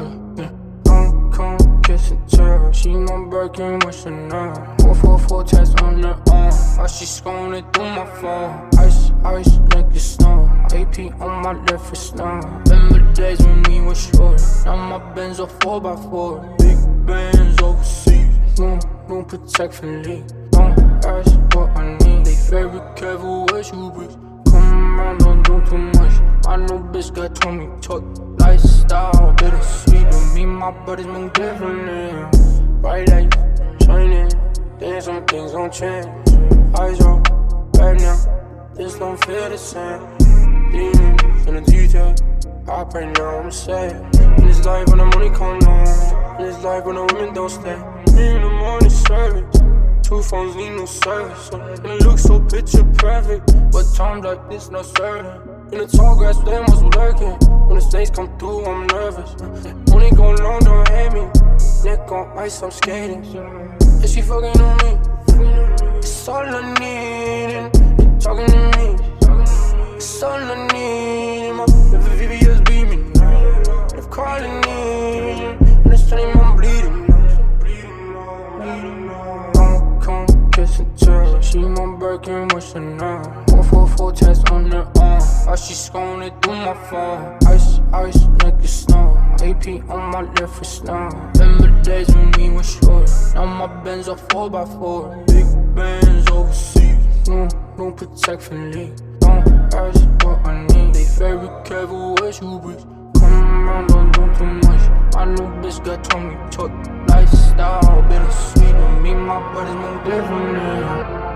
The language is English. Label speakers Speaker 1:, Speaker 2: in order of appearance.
Speaker 1: Don't come kiss and tell. She my Birkin with Chanel. 444 test on her arm. While she scrolling through my phone. Ice, ice, like it snow. AP on my left wrist now. Remember days when we were short. Now my Benz a 4x4. Big bands overseas. No protect for leak. Don't ask what I need. They very careful what you breathe. Come around, don't do too much. I know bitch got told me talk. Lifestyle bittersweet, but me and my buddies move differently. Bright lights shining, then some things gon' change. Eyes on right now, this don't feel the same. Demons in the detail, I pray now I'm safe. In this life when the money come down, in this life when the women don't stay. Me in the morning service, 2 phones need no service. And it looks so picture perfect, but times like this not certain. In the tall grass, them was lurking. When the snakes come through, I'm nervous. When it go long, don't hate me. Neck on ice, I'm skating. And she fucking on me. It's all I need. And they talking to me. It's all I need. My VVS beaming. They're calling me. And it's telling me I'm bleeding. Don't come kiss and tell. She my Birkin with Chanel. 444 test on her arm. While she scrolling through my phone. Ice, ice, like it snow. AP on my left wrist now. Remember days when we were short. Now my Benz a 4x4. Big bands overseas. No protect for leak. Don't ask what I need. They very careful what you breathe. Come around, don't do too much. I know bitch got told me talk. Lifestyle bittersweet, but me and my buddies move differently.